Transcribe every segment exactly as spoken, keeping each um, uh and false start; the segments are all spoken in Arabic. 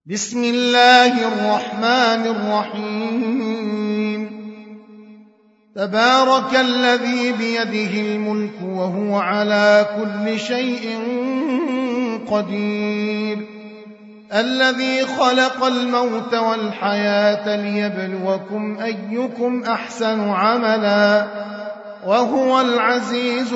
بسم الله الرحمن الرحيم تبارك الذي بيده الملك وهو على كل شيء قدير الذي خلق الموت والحياة ليبلوكم أيكم أحسن عملا وهو العزيز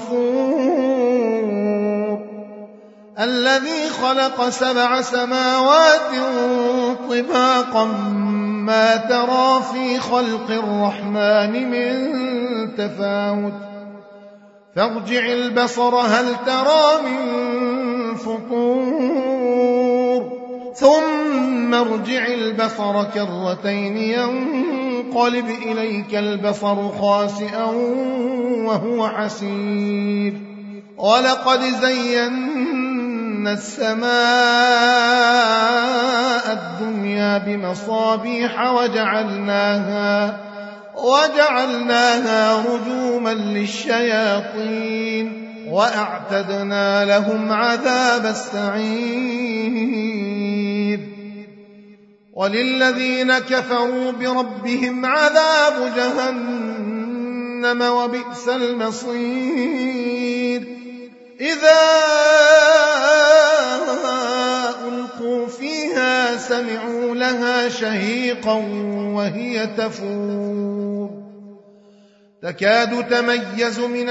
الغفور الذي خلق سبع سماوات طباقا ما ترى في خلق الرحمن من تفاوت فارجع البصر هل ترى من فطور ثم ارجع البصر كرتين ينقلب إليك البصر خاسئا وهو حسير ولقد زينا السماء الدنيا بمصابيح وجعلناها, وجعلناها رجوما للشياطين وأعتدنا لهم عذاب السعير وللذين كفروا بربهم عذاب جهنم وبئس المصير إذا ألقوا فيها سمعوا لها شهيقا وهي تفور تكاد تميز من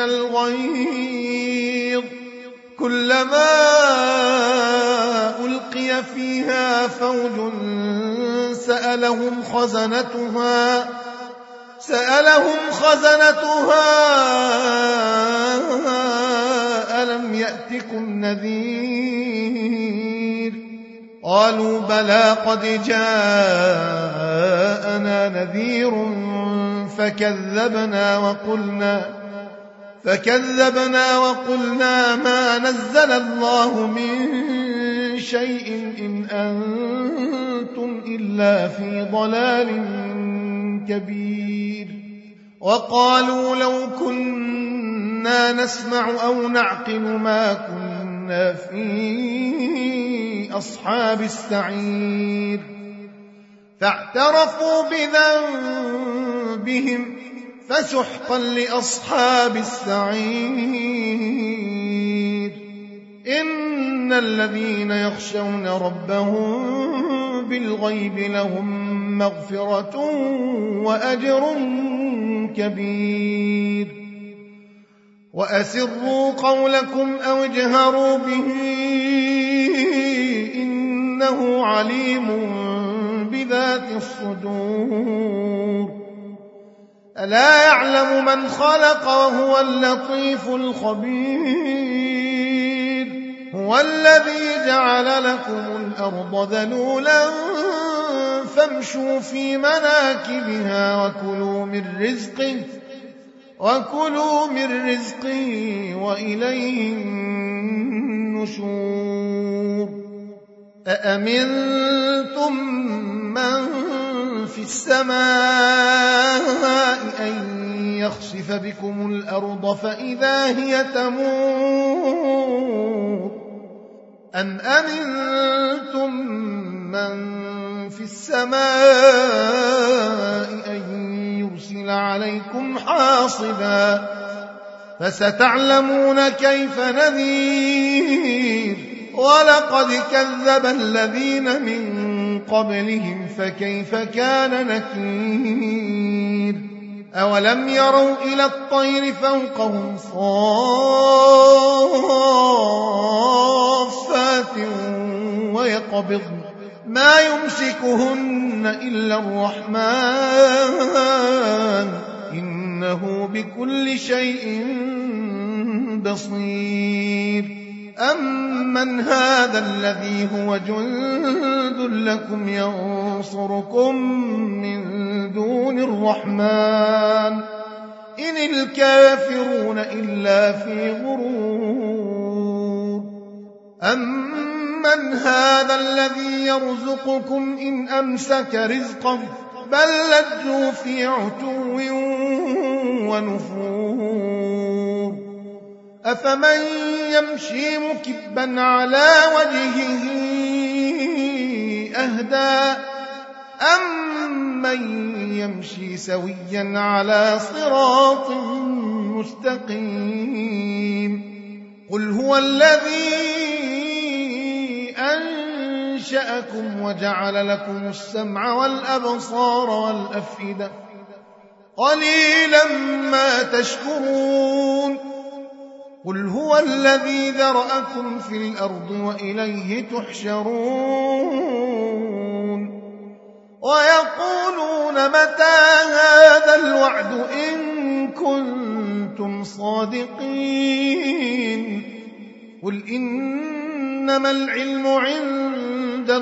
الغيظ كلما ألقي فيها فوج سألهم خزنتها سألهم خزنتها ألم يأتكم نذير قالوا بلى قد جاءنا نذير فكذبنا وقلنا فكذبنا وقلنا ما نزل الله من شيء إن أنتم إلا في ضلال كبير وقالوا لو كنا نسمع أو نعقل ما كنا في أصحاب السعير فاعترفوا بذنبهم فسحقا لأصحاب السعير إن الذين يخشون ربهم بالغيب لهم مغفرة وأجر كبير وأسروا قولكم أو اجهروا به إنه عليم بذات الصدور ألا يعلم من خلق وهو اللطيف الخبير هو الذي جعل لكم الأرض ذلولا فامشوا في مناكبها وكلوا من رزقه وكلوا من رزقه وإليه النشور أأمنتم من في السماء أن يخسف بكم الأرض فإذا هي تمور أم أمنتم من في السماء أن يرسل عليكم حاصبا فستعلمون كيف نذير ولقد كذب الذين من قبلهم فكيف كان نكير أولم يروا إلى الطير فوقهم صافات ويقبضن ما يمسكهن إلا الرحمن إنه بكل شيء بصير أمن هذا الذي هو جند لكم ينصركم من دون الرحمن إن الكافرون إلا في غرور أمن هذا الذي يرزقكم إن أمسك رزقه بل لجوا في عتو ونفور أفمن يمشي مكبا على وجهه أهدى أمن يمشي سويا على صراط مستقيم قل هو الذي أنشأكم وجعل لكم السمع والأبصار والأفئدة قليلا ما تشكرون قل هو الذي ذرأكم في الأرض وإليه تحشرون ويقولون متى هذا الوعد إن كنتم صادقين قل إنما العلم عند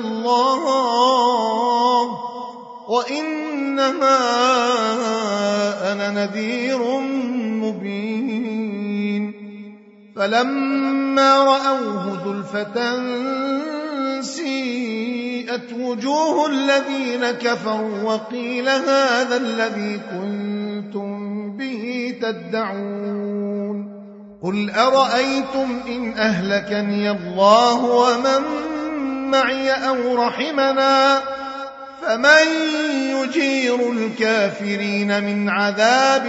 الله وإنما أنا نذير مبين فلما رأوه زلفة سيئت وجوه الذين كفروا وقيل هذا الذي كنتم به تدعون قل أرأيتم إن أهلكني الله ومن معي أو رحمنا فمن يجير الكافرين من عذاب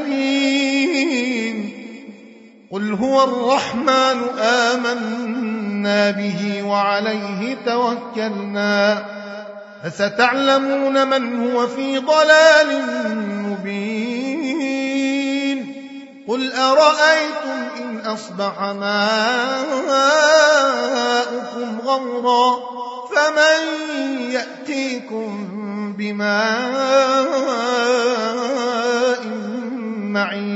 أليم قل هو الرحمن آمنا به وعليه توكلنا فستعلمون من هو في ضلال مبين قل أرأيتم إن أصبح ماؤكم غورا فمن يأتيكم بماء معين